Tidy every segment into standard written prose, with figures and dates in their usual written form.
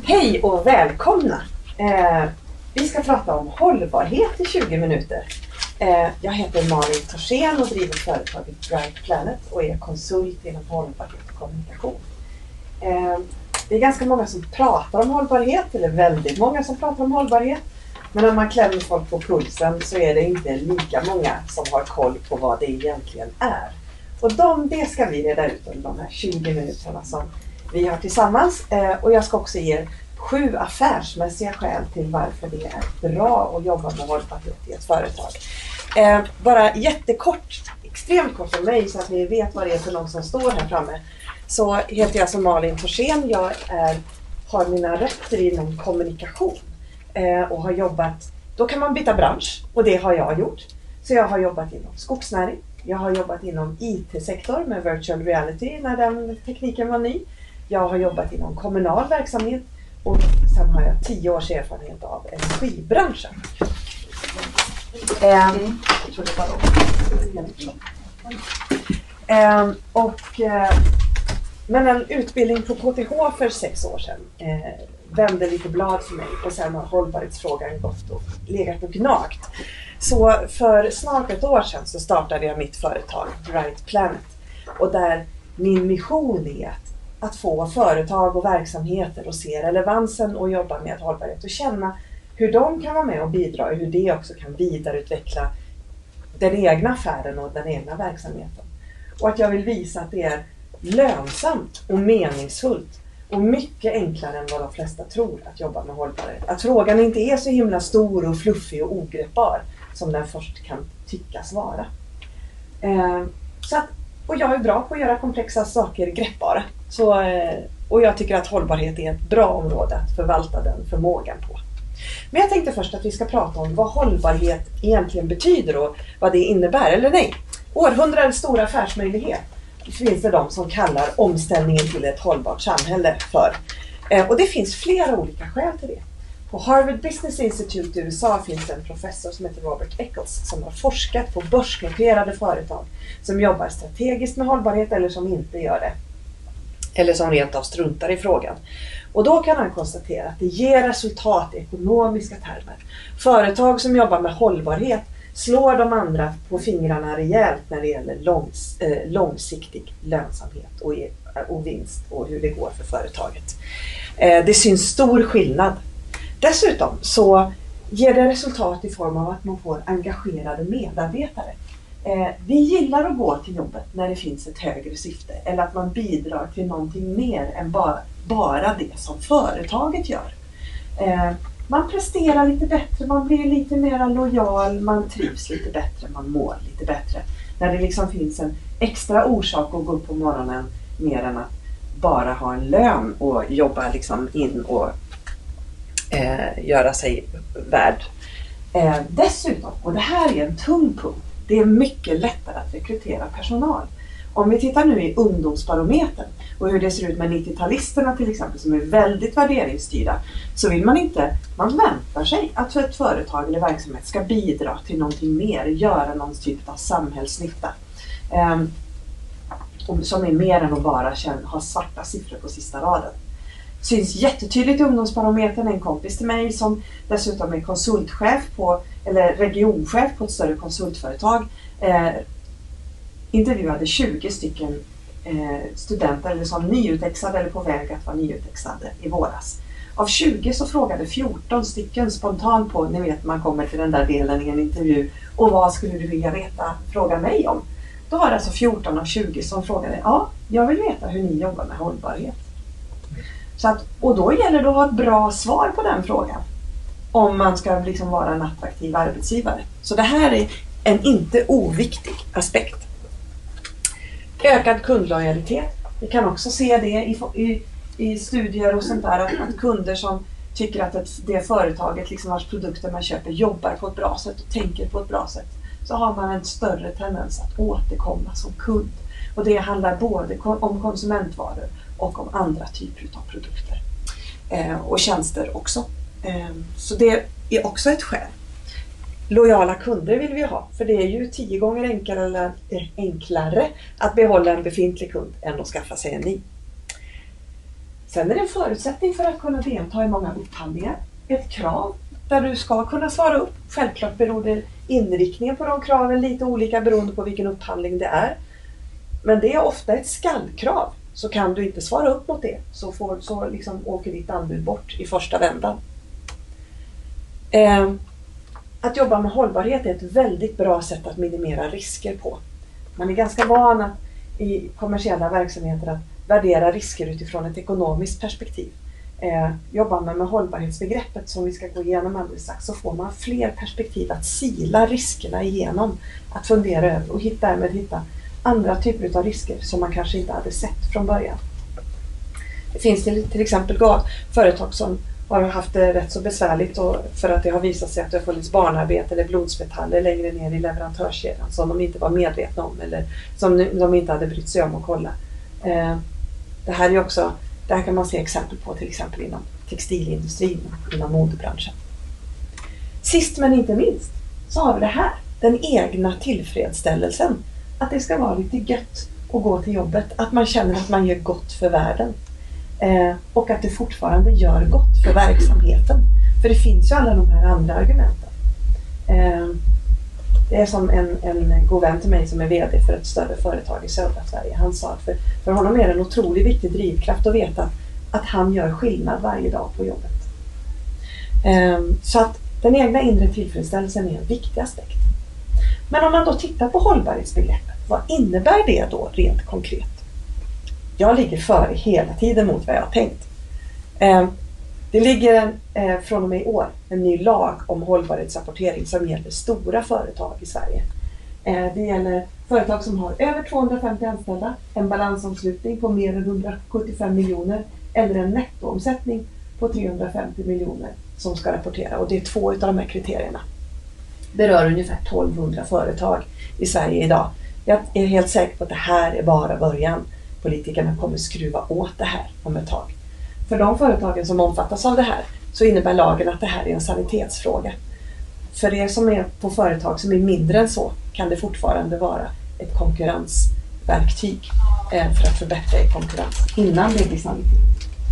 Hej och välkomna! Vi ska prata om hållbarhet i 20 minuter. Jag heter Malin Torsén och driver företaget Bright Planet och är konsult inom hållbarhet och kommunikation. Det är ganska många som pratar om hållbarhet, eller väldigt många som pratar om hållbarhet. Men när man klämmer folk på pulsen så är det inte lika många som har koll på vad det egentligen är. Och det ska vi reda ut under de här 20 minuterna som vi har tillsammans. Och jag ska också ge 7 affärsmässiga skäl till varför det är bra att jobba med hållbarhet i ett företag. Bara jättekort, extremt kort om mig så att ni vet vad det är för någon som står här framme. Så heter jag som Malin Torsén. Jag har mina rötter inom kommunikation och har jobbat, då kan man byta bransch och det har jag gjort. Så jag har jobbat inom skogsnäring, jag har jobbat inom IT-sektor med virtual reality när den tekniken var ny. Jag har jobbat inom kommunal verksamhet och sen har jag 10 års erfarenhet av energibranschen. Men en utbildning på KTH för 6 år sedan vände lite blad för mig och sen har hållbarhetsfrågan gått och legat och gnagt. Så för snart ett år sedan så startade jag mitt företag Bright Planet och där min mission är att få företag och verksamheter att se relevansen och jobba med hållbarhet och känna hur de kan vara med och bidra och hur det också kan vidareutveckla den egna affären och den egna verksamheten. Och att jag vill visa att det är lönsamt och meningsfullt och mycket enklare än vad de flesta tror att jobba med hållbarhet. Att frågan inte är så himla stor och fluffig och ogreppbar som den först kan tyckas vara. Och jag är bra på att göra komplexa saker greppbara. Och jag tycker att hållbarhet är ett bra område att förvalta den förmågan på. Men jag tänkte först att vi ska prata om vad hållbarhet egentligen betyder och vad det innebär, eller nej. Århundradets stora affärsmöjlighet finns det de som kallar omställningen till ett hållbart samhälle för. Och det finns flera olika skäl till det. På Harvard Business Institute i USA finns det en professor som heter Robert Eccles som har forskat på börsnoterade företag som jobbar strategiskt med hållbarhet eller som inte gör det. Eller som rent av struntar i frågan. Och då kan han konstatera att det ger resultat i ekonomiska termer. Företag som jobbar med hållbarhet slår de andra på fingrarna rejält när det gäller långsiktig lönsamhet och vinst och hur det går för företaget. Det syns stor skillnad. Dessutom så ger det resultat i form av att man får engagerade medarbetare. Vi gillar att gå till jobbet när det finns ett högre syfte eller att man bidrar till någonting mer än bara det som företaget gör. Man presterar lite bättre, man blir lite mer lojal, man trivs lite bättre, man mår lite bättre. När det liksom finns en extra orsak att gå upp på morgonen mer än att bara ha en lön och jobba liksom in och göra sig värd. Dessutom, och det här är en tung punkt, det är mycket lättare att rekrytera personal. Om vi tittar nu i ungdomsbarometern och hur det ser ut med 90-talisterna till exempel som är väldigt värderingsstyrda så vill man väntar sig att ett företag eller verksamhet ska bidra till någonting mer, göra någon typ av samhällsnytta. Som är mer än att bara ha svarta siffror på sista raden. Syns jättetydligt i ungdomsbarometern en kompis till mig som dessutom är konsultchef eller regionchef på ett större konsultföretag. Intervjuade 20 stycken studenter eller som nyutexade eller på väg att vara nyutexade i våras. Av 20 så frågade 14 stycken spontant på, ni vet man kommer till den där delen i en intervju och vad skulle du vilja fråga mig om? Då var det alltså 14 av 20 som frågade, ja jag vill veta hur ni jobbar med hållbarhet. Och då gäller det att ha ett bra svar på den frågan om man ska liksom vara en attraktiv arbetsgivare. Så det här är en inte oviktig aspekt. Ökad kundlojalitet. Vi kan också se det i studier och sånt där att kunder som tycker att det företaget liksom vars produkter man köper jobbar på ett bra sätt och tänker på ett bra sätt så har man en större tendens att återkomma som kund. Och det handlar både om konsumentvaror och om andra typer av produkter och tjänster också. Så det är också ett skäl. Lojala kunder vill vi ha, för det är ju 10 gånger enklare att behålla en befintlig kund än att skaffa sig en ny. Sen är det en förutsättning för att kunna delta i många upphandlingar. Ett krav där du ska kunna svara upp. Självklart beror det inriktningen på de kraven lite olika beroende på vilken upphandling det är. Men det är ofta ett skallkrav. Så kan du inte svara upp mot det så liksom åker ditt anbud bort i första vändan. Att jobba med hållbarhet är ett väldigt bra sätt att minimera risker på. Man är ganska van att i kommersiella verksamheter att värdera risker utifrån ett ekonomiskt perspektiv. Jobbar man med hållbarhetsbegreppet som vi ska gå igenom alldeles strax så får man fler perspektiv att sila riskerna igenom. Att fundera över och därmed hitta andra typer av risker som man kanske inte hade sett från början. Det finns till exempel företag som har haft det rätt så besvärligt för att det har visat sig att det har funnits barnarbete eller blodsmetaller längre ner i leverantörskedjan som de inte var medvetna om eller som de inte hade brytt sig om att kolla. Det här kan man se exempel på till exempel inom textilindustrin och inom modebranschen. Sist men inte minst så har vi det här, den egna tillfredsställelsen. Att det ska vara lite gött att gå till jobbet, att man känner att man gör gott för världen. Och att det fortfarande gör gott för verksamheten. För det finns ju alla de här andra argumenten. Det är som en god vän till mig som är vd för ett större företag i södra Sverige. Han sa att för honom är det en otroligt viktig drivkraft att veta att han gör skillnad varje dag på jobbet. Så att den egna inre tillfredsställelsen är en viktig aspekt. Men om man då tittar på hållbarhetsbegreppet, vad innebär det då rent konkret? Jag ligger före hela tiden mot vad jag har tänkt. Det ligger från och med i år en ny lag om hållbarhetsrapportering som gäller stora företag i Sverige. Det gäller företag som har över 250 anställda, en balansomslutning på mer än 175 miljoner eller en nettoomsättning på 350 miljoner som ska rapportera. Och det är 2 av de här kriterierna. Berör ungefär 1200 företag i Sverige idag. Jag är helt säker på att det här är bara början. Politikerna kommer skruva åt det här om ett tag. För de företagen som omfattas av det här så innebär lagen att det här är en sanitetsfråga. För er som är på företag som är mindre än så kan det fortfarande vara ett konkurrensverktyg för att förbättra er konkurrens innan det blir sanitet.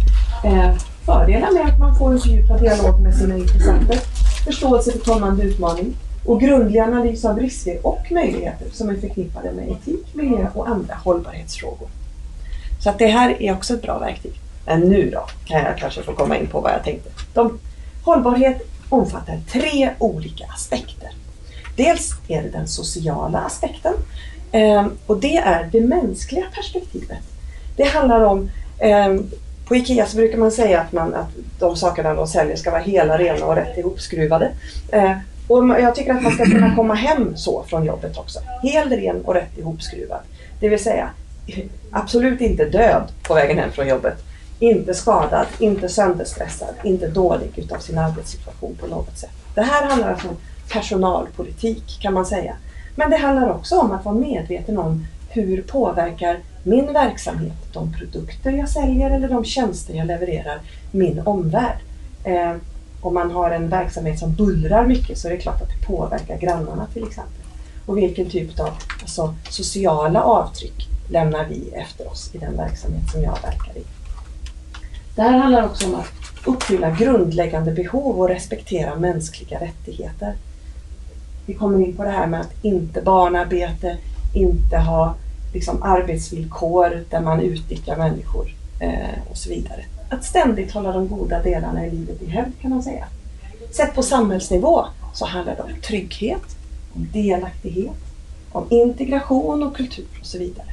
Fördelar med att man får en fördjupad dialog med sina intressenter, förståelse för kommande utmaning och grundlig analys av risker och möjligheter som är förknippade med etik, miljö och andra hållbarhetsfrågor. Så att det här är också ett bra verktyg. Men nu då kan jag kanske få komma in på vad jag tänkte. Hållbarhet omfattar 3 olika aspekter. Dels är det den sociala aspekten och det är det mänskliga perspektivet. Det handlar om, på IKEA så brukar man säga att de sakerna de säljer ska vara hela, rena och rätt ihopskruvade. Och jag tycker att man ska kunna komma hem så från jobbet också. Hel, ren och rätt ihopskruvad. Det vill säga absolut inte död på vägen hem från jobbet. Inte skadad, inte sönderstressad, inte dålig utav sin arbetssituation på något sätt. Det här handlar alltså om personalpolitik kan man säga. Men det handlar också om att vara medveten om hur påverkar min verksamhet, de produkter jag säljer eller de tjänster jag levererar, min omvärld. Om man har en verksamhet som bullrar mycket så är det klart att det påverkar grannarna till exempel. Och vilken typ av sociala avtryck lämnar vi efter oss i den verksamhet som jag verkar i. Det här handlar också om att uppfylla grundläggande behov och respektera mänskliga rättigheter. Vi kommer in på det här med att inte barnarbete, inte ha arbetsvillkor där man utnyttjar människor och så vidare. Att ständigt hålla de goda delarna i livet i hävd kan man säga. Sett på samhällsnivå så handlar det om trygghet, om delaktighet, om integration och kultur och så vidare.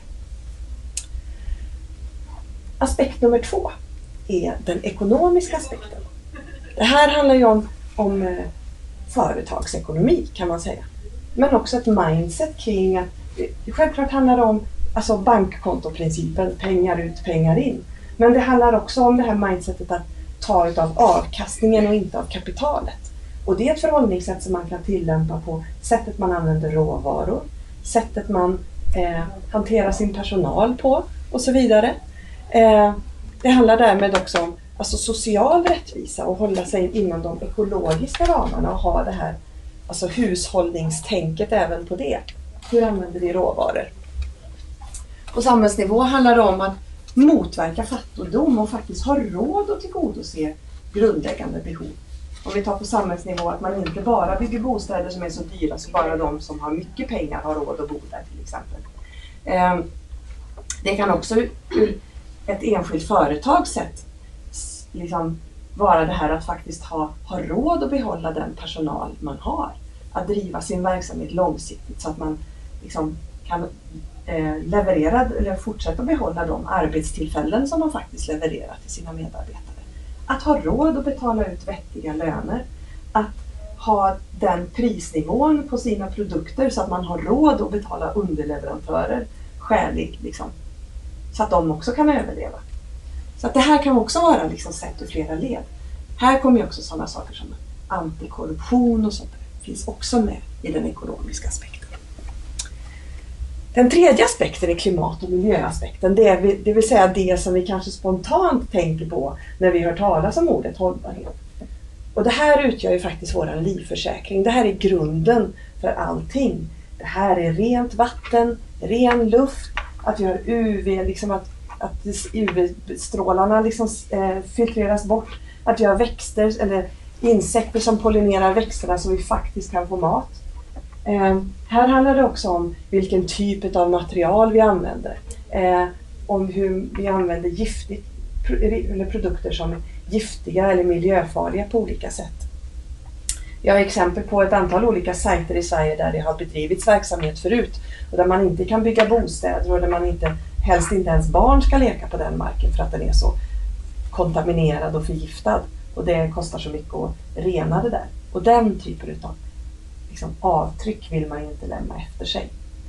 Aspekt nummer 2 är den ekonomiska aspekten. Det här handlar ju om företagsekonomi kan man säga. Men också ett mindset kring att självklart handlar det om bankkontoprincipen, pengar ut, pengar in. Men det handlar också om det här mindsetet att ta utav avkastningen och inte av kapitalet. Och det är ett förhållningssätt som man kan tillämpa på sättet man använder råvaror, sättet man hanterar sin personal på och så vidare. Det handlar därmed också om social rättvisa och hålla sig inom de ekologiska ramarna och ha det här hushållningstänket även på det. Hur använder vi råvaror? På samhällsnivå handlar det om att motverka fattigdom och faktiskt ha råd att tillgodose grundläggande behov. Om vi tar på samhällsnivå att man inte bara bygger bostäder som är så dyra så bara de som har mycket pengar har råd att bo där till exempel. Det kan också ur ett enskilt företags sätt liksom vara det här att faktiskt ha råd att behålla den personal man har. Att driva sin verksamhet långsiktigt så att man liksom kan leverera eller fortsätta behålla de arbetstillfällen som man faktiskt levererar till sina medarbetare. Att ha råd att betala ut vettiga löner. Att ha den prisnivån på sina produkter så att man har råd att betala underleverantörer skälig liksom, så att de också kan överleva. Så att det här kan också vara liksom sett ur flera led. Här kommer ju också sådana saker som antikorruption och sånt där. Finns också med i den ekonomiska aspekten. Den tredje aspekten är klimat- och miljöaspekten. Det vill säga det som vi kanske spontant tänker på när vi hör talas om ordet hållbarhet. Och det här utgör ju faktiskt vår livförsäkring. Det här är grunden för allting. Det här är rent vatten, ren luft, att vi har UV, liksom att UV-strålarna liksom, filtreras bort. Att vi har växter eller insekter som pollinerar växterna så vi faktiskt kan få mat. Här handlar det också om vilken typ av material vi använder. Om hur vi använder eller produkter som är giftiga eller miljöfarliga på olika sätt. Jag har exempel på ett antal olika sajter i Sverige där det har bedrivits verksamhet förut. Och där man inte kan bygga bostäder och där man helst inte ens barn ska leka på den marken för att den är så kontaminerad och förgiftad. Och det kostar så mycket att rena det där. Och den typen av liksom, avtryck vill man inte lämna efter sig.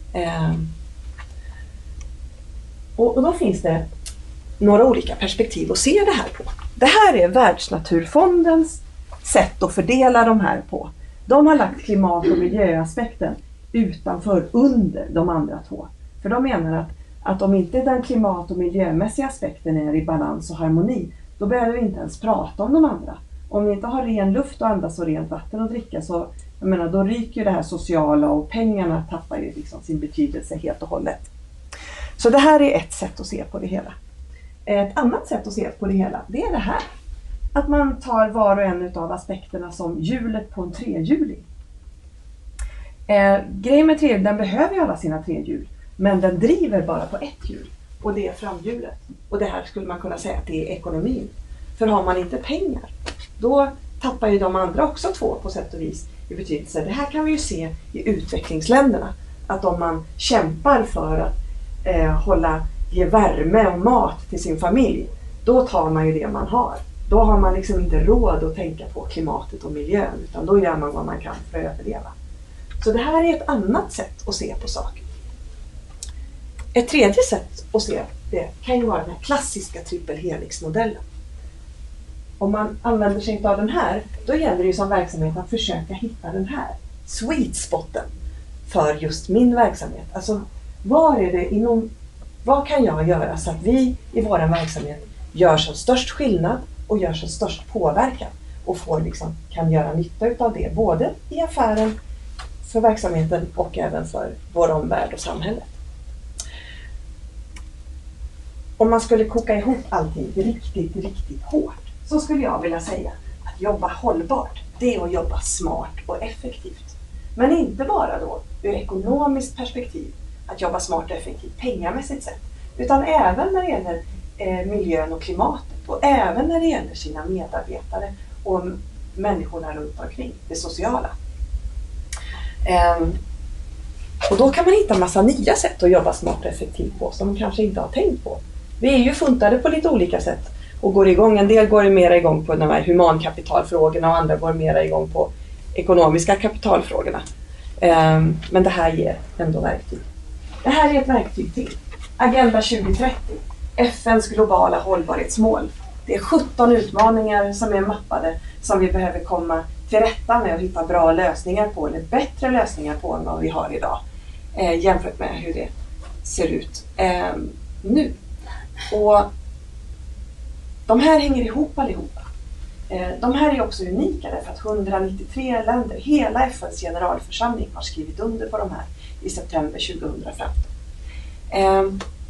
Och då finns det några olika perspektiv att se det här på. Det här är Världsnaturfondens sätt att fördela de här på. De har lagt klimat- och miljöaspekten utanför under de andra två. För de menar att om inte den klimat- och miljömässiga aspekten är i balans och harmoni, då behöver vi inte ens prata om de andra. Om vi inte har ren luft och andas och rent vatten att dricka så då ryker det här sociala och pengarna tappar ju liksom sin betydelse helt och hållet. Så det här är ett sätt att se på det hela. Ett annat sätt att se på det hela, det är det här. Att man tar var och en av aspekterna som hjulet på en trehjuling. Grejen med trehjuling, den behöver ju alla sina trehjul. Men den driver bara på ett hjul. Och det är framhjulet. Och det här skulle man kunna säga att det är ekonomin. För har man inte pengar, då tappar ju de andra också två på sätt och vis i betydelse. Det här kan vi ju se i utvecklingsländerna. Att om man kämpar för att ge värme och mat till sin familj, då tar man ju det man har. Då har man liksom inte råd att tänka på klimatet och miljön, utan då gör man vad man kan för att överleva. Så det här är ett annat sätt att se på saker. Ett tredje sätt att se det kan ju vara den här klassiska trippelhelixmodellen. Om man använder sig av den här, då gäller det ju som verksamhet att försöka hitta den här sweet spoten för just min verksamhet. Alltså, vad kan jag göra så att vi i vår verksamhet gör som störst skillnad och gör som störst påverkan och kan göra nytta av det, både i affären, för verksamheten och även för vår omvärld och samhället. Om man skulle koka ihop allting riktigt, riktigt hårt, så skulle jag vilja säga att jobba hållbart, det är att jobba smart och effektivt. Men inte bara då ur ekonomiskt perspektiv, att jobba smart och effektivt pengamässigt sett, utan även när det gäller miljön och klimatet och även när det gäller sina medarbetare och människorna runt omkring, det sociala. Och då kan man hitta en massa nya sätt att jobba smart och effektivt på som man kanske inte har tänkt på. Vi är ju funtade på lite olika sätt och går igång. En del går mera igång på de här humankapitalfrågorna och andra går mera igång på ekonomiska kapitalfrågorna. Men det här ger ändå verktyg. Det här är ett verktyg till. Agenda 2030. FNs globala hållbarhetsmål. Det är 17 utmaningar som är mappade som vi behöver komma till rätta med och hitta bra lösningar på, eller bättre lösningar på än vad vi har idag jämfört med hur det ser ut nu. Och de här hänger ihop allihopa. De här är också unika därför att 193 länder, hela FNs generalförsamling har skrivit under på de här i september 2015.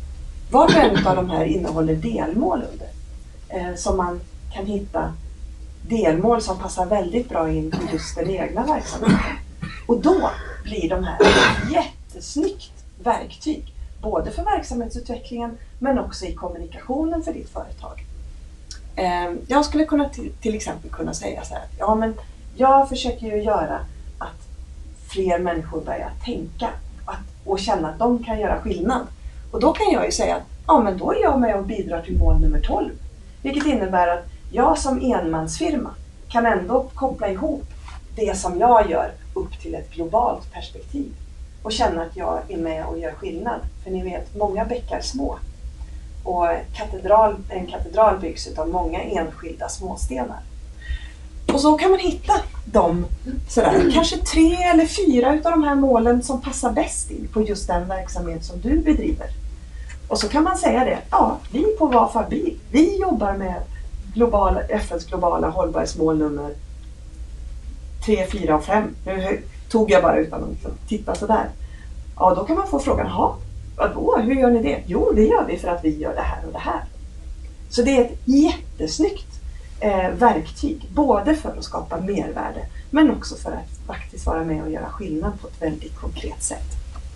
Var och en av de här innehåller delmål under. Som man kan hitta delmål som passar väldigt bra in i just den egna verksamheten. Och då blir de här ett jättesnyggt verktyg. Både för verksamhetsutvecklingen men också i kommunikationen för ditt företag. Jag skulle kunna till exempel kunna säga så här. Ja, men jag försöker ju göra att fler människor börjar tänka och känna att de kan göra skillnad. Och då kan jag ju säga att ja, men då är jag med och bidrar till mål nummer 12. Vilket innebär att jag som enmansfirma kan ändå koppla ihop det som jag gör upp till ett globalt perspektiv. Och känna att jag är med och gör skillnad. För ni vet, många bäckar små. Och en katedral byggs av många enskilda småstenar. Och så kan man hitta dem sådär. Kanske 3 eller 4 av de här målen som passar bäst in på just den verksamhet som du bedriver. Och så kan man säga det. Ja, vi på Vafabil, vi jobbar med FNs globala hållbarhetsmål nummer 3, 4 och 5. Nu tog jag bara utan att titta sådär. Ja, då kan man få frågan, vadå? Hur gör ni det? Jo, det gör vi för att vi gör det här och det här. Så det är ett jättesnyggt verktyg. Både för att skapa mervärde men också för att faktiskt vara med och göra skillnad på ett väldigt konkret sätt.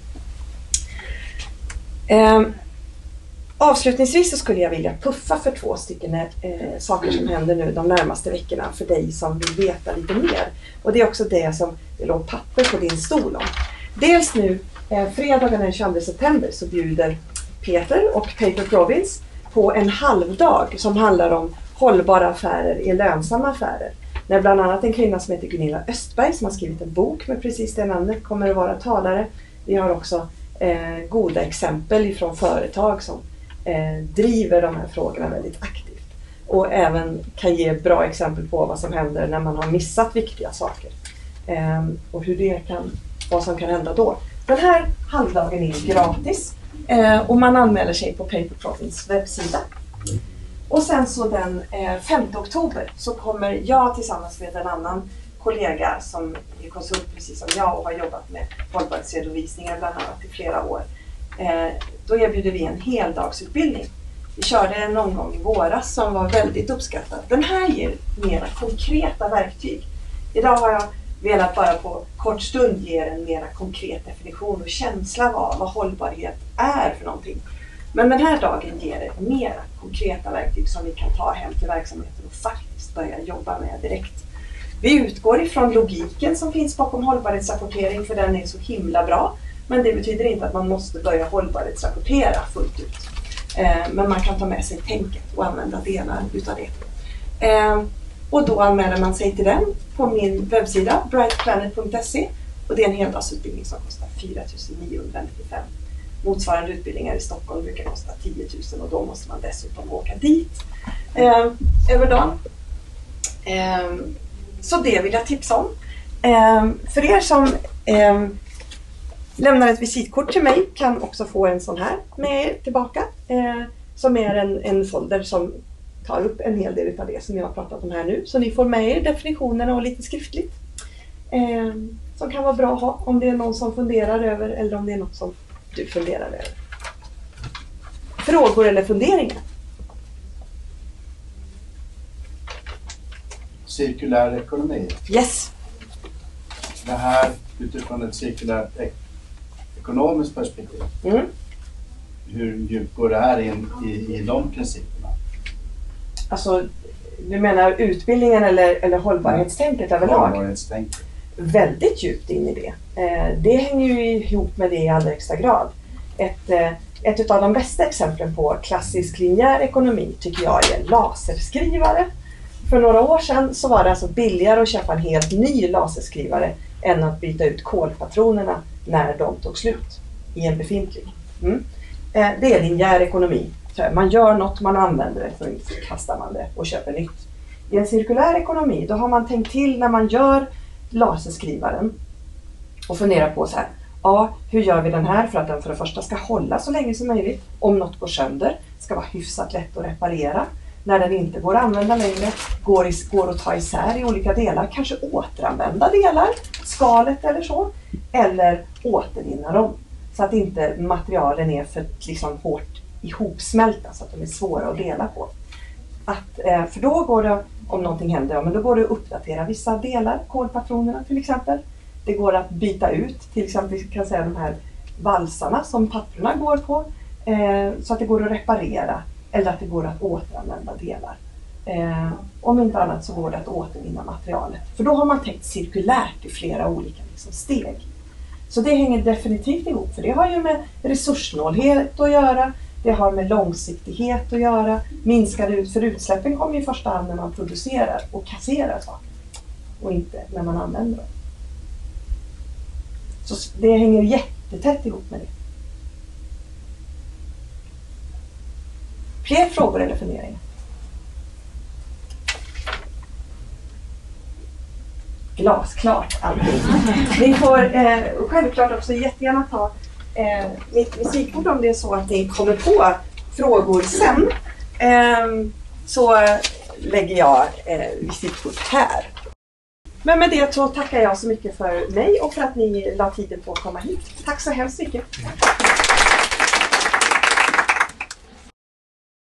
Avslutningsvis så skulle jag vilja puffa för 2 stycken saker som händer nu de närmaste veckorna för dig som vill veta lite mer. Och det är också det som det låg papper på din stol om. Dels nu, fredagen den 22 september så bjuder Peter och Paper Province på en halvdag som handlar om hållbara affärer är lönsamma affärer. När bland annat en kvinna som heter Gunilla Östberg som har skrivit en bok med precis det namnet kommer att vara talare. Vi har också goda exempel ifrån företag som driver de här frågorna väldigt aktivt. Och även kan ge bra exempel på vad som händer när man har missat viktiga saker. Och vad som kan hända då. Den här halvdagen är gratis och man anmäler sig på Paper Province webbsida. Och sen så den 5 oktober så kommer jag tillsammans med en annan kollega som är konsult precis som jag och har jobbat med hållbarhetsredovisningar bland annat i flera år. Då erbjuder vi en heldagsutbildning. Vi körde någon gång i våras som var väldigt uppskattad. Den här ger mera konkreta verktyg. Idag har jag velat bara på kort stund ge en mera konkret definition och känsla av vad hållbarhet är för någonting. Men den här dagen ger mera konkreta verktyg som vi kan ta hem till verksamheten och faktiskt börja jobba med direkt. Vi utgår ifrån logiken som finns bakom hållbarhetsrapportering för den är så himla bra. Men det betyder inte att man måste börja hållbarhetsrapportera fullt ut. Men man kan ta med sig tänket och använda delar utav det. Och då anmäler man sig till den på min webbsida brightplanet.se och det är en heldagsutbildning som kostar 4 995. Motsvarande utbildningar i Stockholm brukar kosta 10 000 och då måste man dessutom åka dit över dagen. Så det vill jag tipsa om. För er som lämnar ett visitkort till mig kan också få en sån här med er tillbaka. Som är en folder som tar upp en hel del av det som jag har pratat om här nu. Så ni får med er definitionerna och lite skriftligt. Som kan vara bra att ha om det är någon som funderar över eller om det är något som du funderar över. Frågor eller funderingar? Cirkulär ekonomi. Yes. Det här utifrån ett cirkulärt ekonomiskt perspektiv. Mm. Hur djupt går det här in i de principerna? Alltså, du menar utbildningen eller hållbarhetstänket överlag? Hållbarhetstänket. Väldigt djupt in i det. Det hänger ju ihop med det i allra högsta grad. Ett av de bästa exemplen på klassisk linjär ekonomi tycker jag är laserskrivare. För några år sedan så var det alltså billigare att köpa en helt ny laserskrivare än att byta ut kolpatronerna när de tog slut i en befintlig. Det är linjär ekonomi. Man gör något, man använder det, så kastar man det och köper nytt. I en cirkulär ekonomi då har man tänkt till när man gör laserskrivaren och funderar på så här. Ja, hur gör vi den här för att den för det första ska hålla så länge som möjligt? Om något går sönder, ska vara hyfsat lätt att reparera. När den inte går att använda längre, går att ta isär i olika delar. Kanske återanvända delar, skalet eller så. Eller återvinna dem. Så att inte materialen är för hårt ihopsmälta så att de är svåra att dela på. För då går det, om någonting händer, men då går det att uppdatera vissa delar, kodpatronerna till exempel. Det går att byta ut, till exempel vi kan säga de här valsarna som papperna går på, så att det går att reparera eller att det går att återanvända delar. Om inte annat så går det att återvinna materialet. För då har man tänkt cirkulärt i flera olika steg. Så det hänger definitivt ihop, för det har ju med resurssnålhet att göra. Det har med långsiktighet att göra. Minskade för utsläppen kommer i första hand när man producerar och kasserar saker. Och inte när man använder dem. Så det hänger jättetätt ihop med det. Fler frågor eller funderingar? Glasklart allting. Ni får självklart också jättegärna ta mitt visitkort om det är så att ni kommer på frågor sen. Så lägger jag visitkort här. Men med det så tackar jag så mycket för mig och för att ni la tiden på att komma hit. Tack så hemskt mycket.